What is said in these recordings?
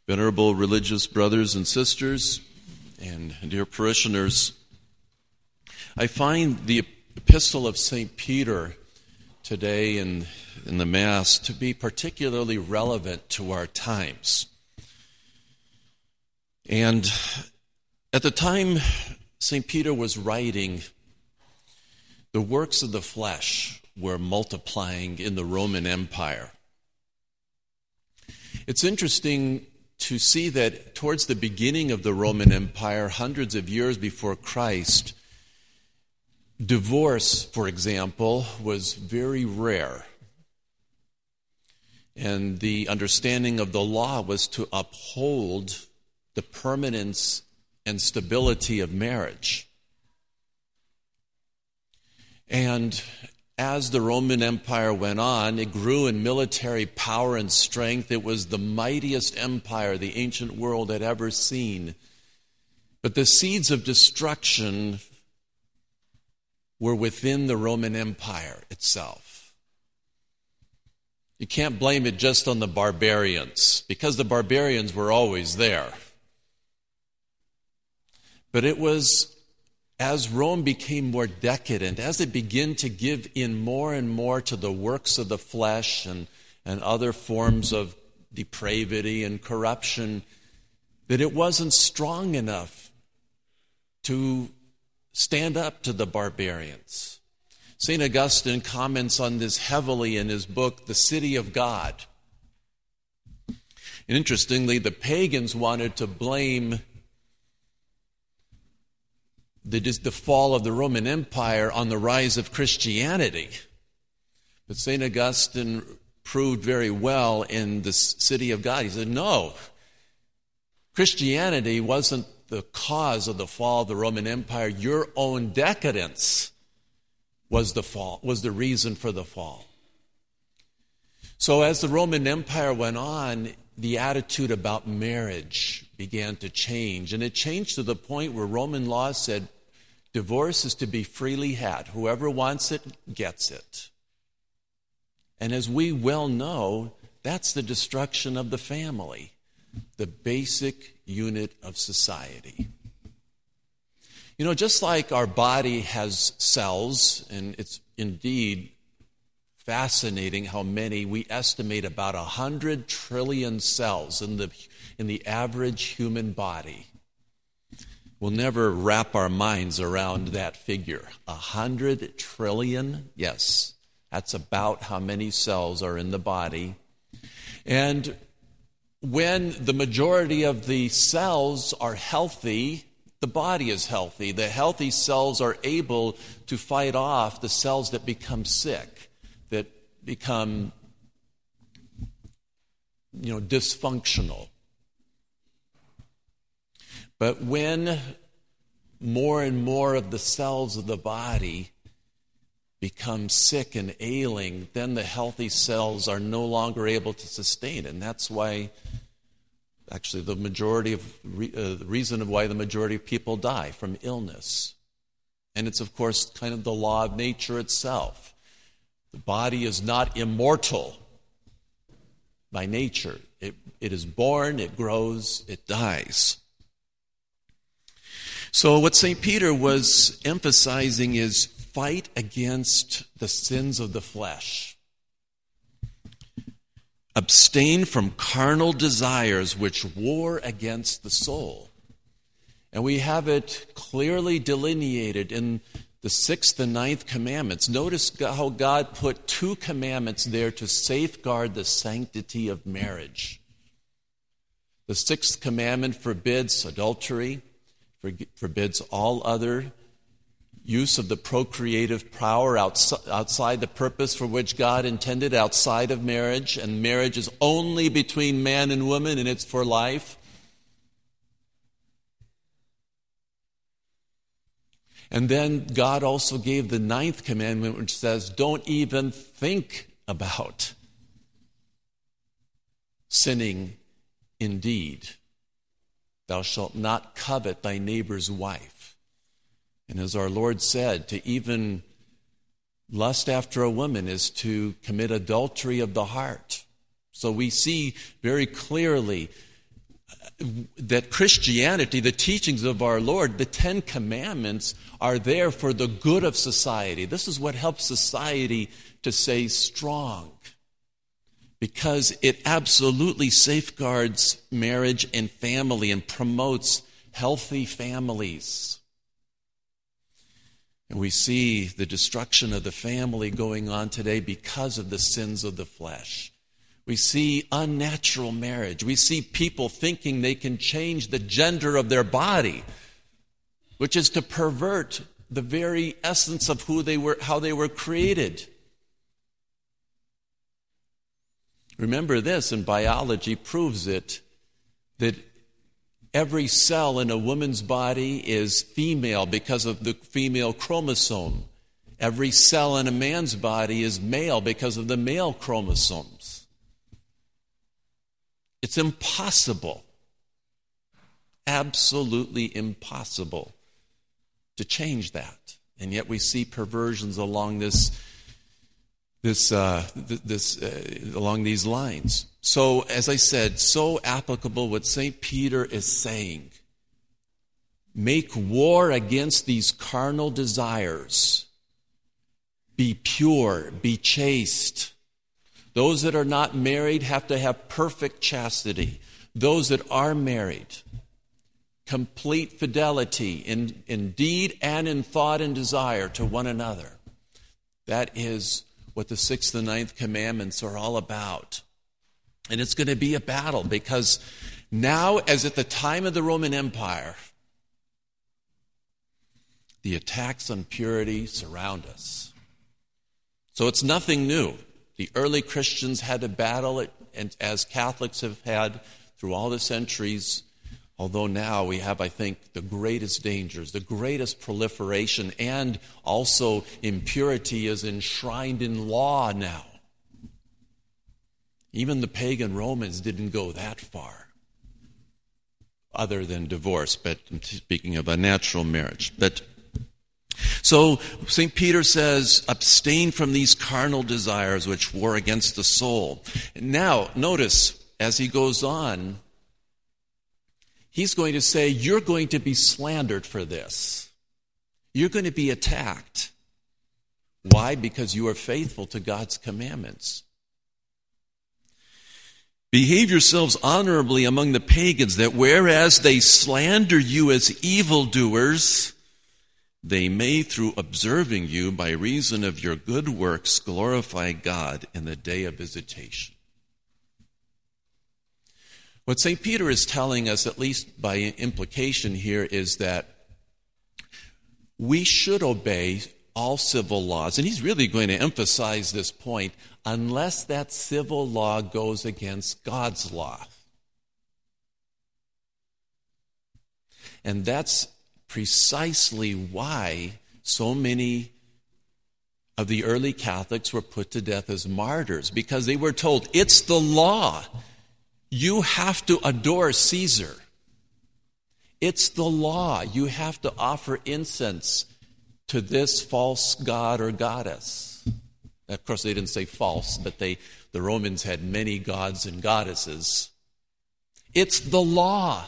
Venerable religious brothers and sisters, and dear parishioners, I find the Epistle of St. Peter today in the Mass to be particularly relevant to our times. And at the time St. Peter was writing, the works of the flesh were multiplying in the Roman Empire. It's interesting to see that towards the beginning of the Roman Empire, hundreds of years before Christ, divorce, for example, was very rare. And the understanding of the law was to uphold the permanence and stability of marriage. And as the Roman Empire went on, it grew in military power and strength. It was the mightiest empire the ancient world had ever seen. But the seeds of destruction were within the Roman Empire itself. You can't blame it just on the barbarians, because the barbarians were always there. But it was as Rome became more decadent, as it began to give in more and more to the works of the flesh and other forms of depravity and corruption, that it wasn't strong enough to stand up to the barbarians. St. Augustine comments on this heavily in his book, The City of God. And interestingly, the pagans wanted to blame the fall of the Roman Empire on the rise of Christianity. But St. Augustine proved very well in the City of God. He said, no, Christianity wasn't the cause of the fall of the Roman Empire. Your own decadence was the fall, was the reason for the fall. So as the Roman Empire went on, the attitude about marriage began to change. And it changed to the point where Roman law said divorce is to be freely had. Whoever wants it gets it. And as we well know, that's the destruction of the family, the basic unit of society. You know, just like our body has cells, and it's indeed fascinating how many, we estimate about 100 trillion cells in the average human body. We'll never wrap our minds around that figure. 100 trillion, yes, that's about how many cells are in the body. And when the majority of the cells are healthy, the body is healthy. The healthy cells are able to fight off the cells that become sick, that become, dysfunctional. But when more and more of the cells of the body become sick and ailing, then the healthy cells are no longer able to sustain. And that's why, actually, the reason why the majority of people die from illness. And it's, of course, kind of the law of nature itself. The body is not immortal by nature. It is born, it grows, it dies. So what St. Peter was emphasizing is fight against the sins of the flesh. Abstain from carnal desires which war against the soul. And we have it clearly delineated in the 6th and 9th commandments. Notice how God put 2 commandments there to safeguard the sanctity of marriage. The 6th commandment forbids adultery, forbids all other use of the procreative power outside the purpose for which God intended, outside of marriage. And marriage is only between man and woman, and it's for life. And then God also gave the 9th commandment, which says, don't even think about sinning indeed. Thou shalt not covet thy neighbor's wife. And as our Lord said, to even lust after a woman is to commit adultery of the heart. So we see very clearly that Christianity, the teachings of our Lord, the Ten Commandments are there for the good of society. This is what helps society to stay strong, because it absolutely safeguards marriage and family and promotes healthy families. And we see the destruction of the family going on today because of the sins of the flesh. We see unnatural marriage. We see people thinking they can change the gender of their body, which is to pervert the very essence of who they were, how they were created. Remember this, and biology proves it, that every cell in a woman's body is female because of the female chromosome. Every cell in a man's body is male because of the male chromosomes. It's impossible, absolutely impossible to change that. And yet we see perversions along along these lines. So, as I said, so applicable what St. Peter is saying. Make war against these carnal desires. Be pure, be chaste. Those that are not married have to have perfect chastity. Those that are married, complete fidelity in deed and in thought and desire to one another. That is what the 6th and 9th commandments are all about. And it's going to be a battle, because now, as at the time of the Roman Empire, the attacks on purity surround us. So it's nothing new. The early Christians had to battle it, and as Catholics have had through all the centuries, although now we have, I think, the greatest dangers, the greatest proliferation, and also impurity is enshrined in law now. Even the pagan Romans didn't go that far, other than divorce, but I'm speaking of a natural marriage. So St. Peter says, abstain from these carnal desires which war against the soul. Now, notice, as he goes on, he's going to say, you're going to be slandered for this. You're going to be attacked. Why? Because you are faithful to God's commandments. Behave yourselves honorably among the pagans, that whereas they slander you as evildoers, they may, through observing you by reason of your good works, glorify God in the day of visitation. What St. Peter is telling us, at least by implication here, is that we should obey all civil laws. And he's really going to emphasize this point, unless that civil law goes against God's law. And that's precisely why so many of the early Catholics were put to death as martyrs, because they were told, it's the law. You have to adore Caesar. It's the law. You have to offer incense to this false god or goddess. Of course, they didn't say false, but the Romans had many gods and goddesses. It's the law.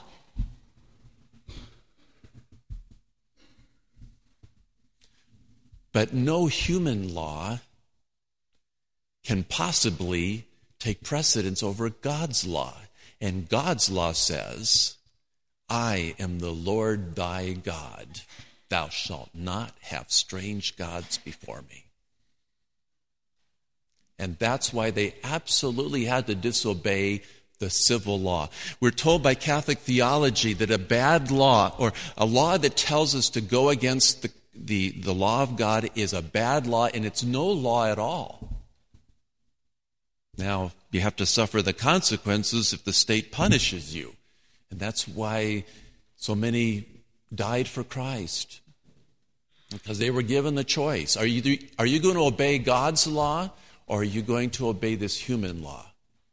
But no human law can possibly take precedence over God's law. And God's law says, I am the Lord thy God. Thou shalt not have strange gods before me. And that's why they absolutely had to disobey the civil law. We're told by Catholic theology that a bad law, or a law that tells us to go against the law of God, is a bad law, and it's no law at all. Now, you have to suffer the consequences if the state punishes you. And that's why so many died for Christ, because they were given the choice. Are you going to obey God's law, or are you going to obey this human law?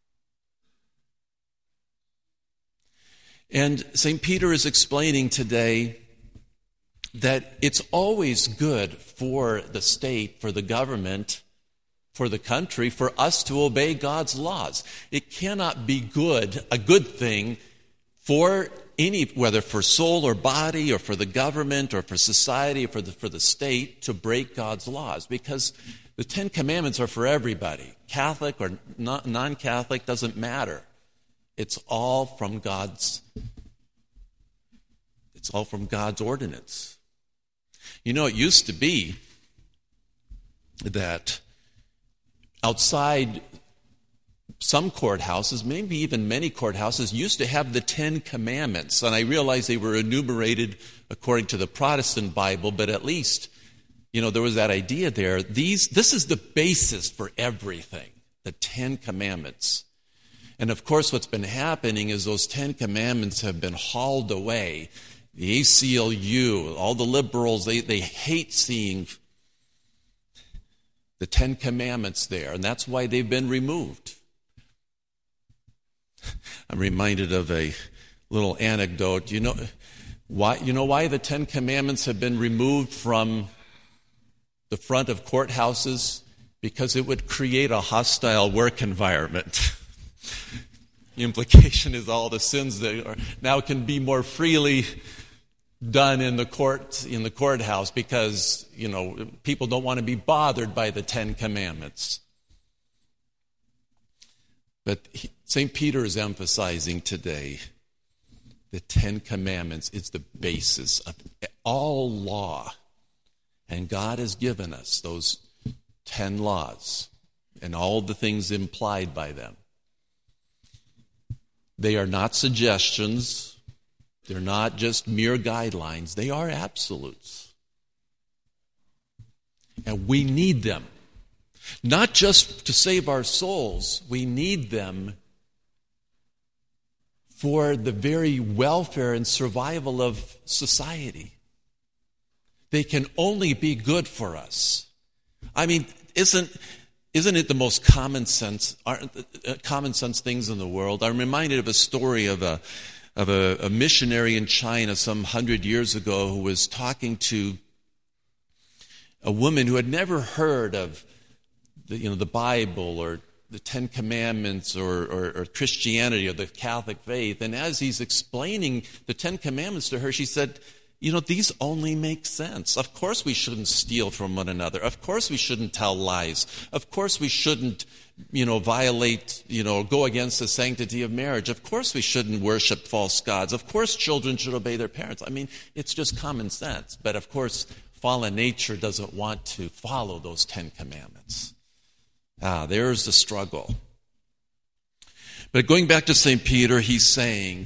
And St. Peter is explaining today that it's always good for the state, for the government, for the country, for us to obey God's laws. It cannot be a good thing for whether for soul or body or for the government or for society or for the state to break God's laws, because the Ten Commandments are for everybody. Catholic or non-Catholic, doesn't matter. It's all from God's ordinance. You know, it used to be that outside some courthouses, maybe even many courthouses, used to have the Ten Commandments. And I realize they were enumerated according to the Protestant Bible, but at least, there was that idea there. This is the basis for everything, the Ten Commandments. And of course, what's been happening is those Ten Commandments have been hauled away. The ACLU, all the liberals, they hate seeing the Ten Commandments there, and that's why they've been removed. I'm reminded of a little anecdote. You know why the Ten Commandments have been removed from the front of courthouses? Because it would create a hostile work environment. The implication is all the sins that now can be more freely done in the courthouse because, people don't want to be bothered by the Ten Commandments. But St. Peter is emphasizing today the Ten Commandments is the basis of all law. And God has given us those 10 laws and all the things implied by them. They are not suggestions. They're not just mere guidelines. They are absolutes. And we need them. Not just to save our souls, we need them for the very welfare and survival of society. They can only be good for us. I mean, isn't it the most common sense things in the world? I'm reminded of a story of a missionary in China some 100 years ago who was talking to a woman who had never heard of the Bible or the Ten Commandments or Christianity or the Catholic faith. And as he's explaining the Ten Commandments to her, she said, these only make sense. Of course we shouldn't steal from one another. Of course we shouldn't tell lies. Of course we shouldn't, violate, go against the sanctity of marriage. Of course we shouldn't worship false gods. Of course children should obey their parents. I mean, it's just common sense. But of course, fallen nature doesn't want to follow those Ten Commandments. There's the struggle. But going back to St. Peter, he's saying,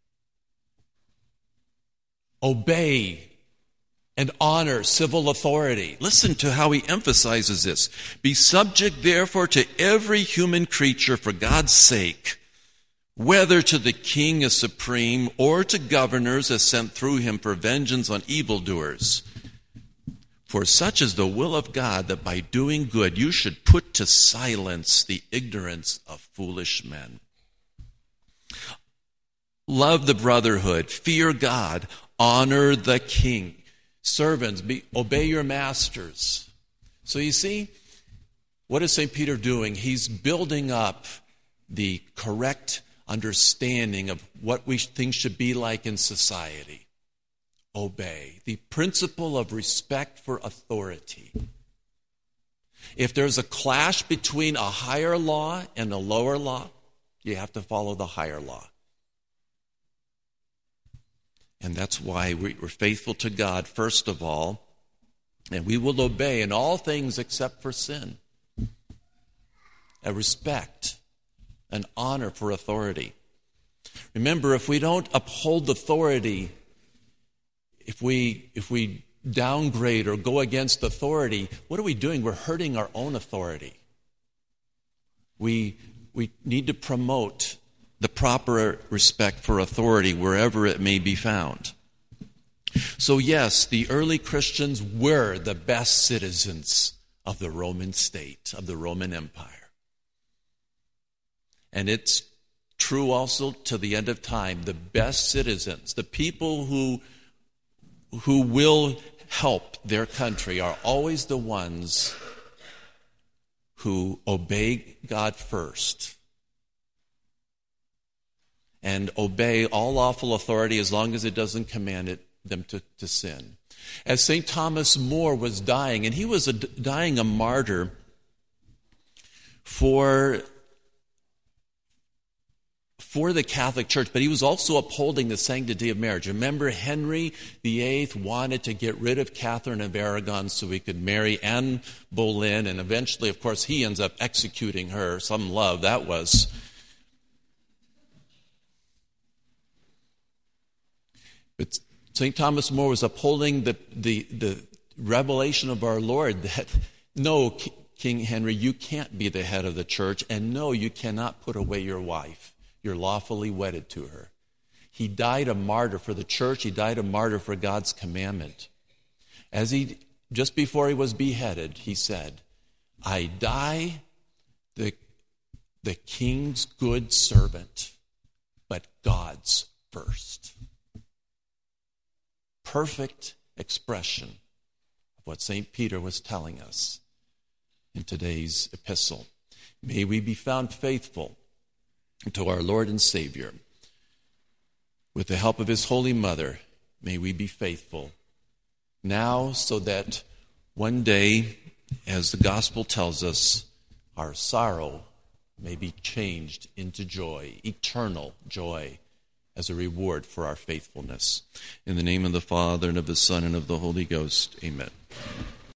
obey and honor civil authority. Listen to how he emphasizes this. Be subject, therefore, to every human creature for God's sake, whether to the king as supreme or to governors as sent through him for vengeance on evildoers. For such is the will of God, that by doing good you should put to silence the ignorance of foolish men. Love the brotherhood, fear God, honor the king. Servants, obey your masters. So you see, what is St. Peter doing? He's building up the correct understanding of what things should be like in society. Obey. The principle of respect for authority. If there's a clash between a higher law and a lower law, you have to follow the higher law. And that's why we're faithful to God, first of all, and we will obey in all things except for sin. A respect, an honor for authority. Remember, if we don't uphold authority, if we downgrade or go against authority, what are we doing? We're hurting our own authority. We need to promote the proper respect for authority wherever it may be found. So yes, the early Christians were the best citizens of the Roman state, of the Roman Empire. And it's true also to the end of time. The best citizens, the people who will help their country, are always the ones who obey God first and obey all lawful authority as long as it doesn't command them to sin. As St. Thomas More was dying, and he was dying a martyr for the Catholic Church, but he was also upholding the sanctity of marriage. Remember, Henry VIII wanted to get rid of Catherine of Aragon so he could marry Anne Boleyn, and eventually, of course, he ends up executing her. Some love that was. But St. Thomas More was upholding the revelation of our Lord that, no, King Henry, you can't be the head of the church, and no, you cannot put away your wife. You're lawfully wedded to her. He died a martyr for the church. He died a martyr for God's commandment. Just before he was beheaded, he said, I die the king's good servant, but God's first. Perfect expression of what St. Peter was telling us in today's epistle. May we be found faithful to our Lord and Savior. With the help of his Holy Mother, may we be faithful now, so that one day, as the gospel tells us, our sorrow may be changed into joy, eternal joy, as a reward for our faithfulness. In the name of the Father, and of the Son, and of the Holy Ghost, amen.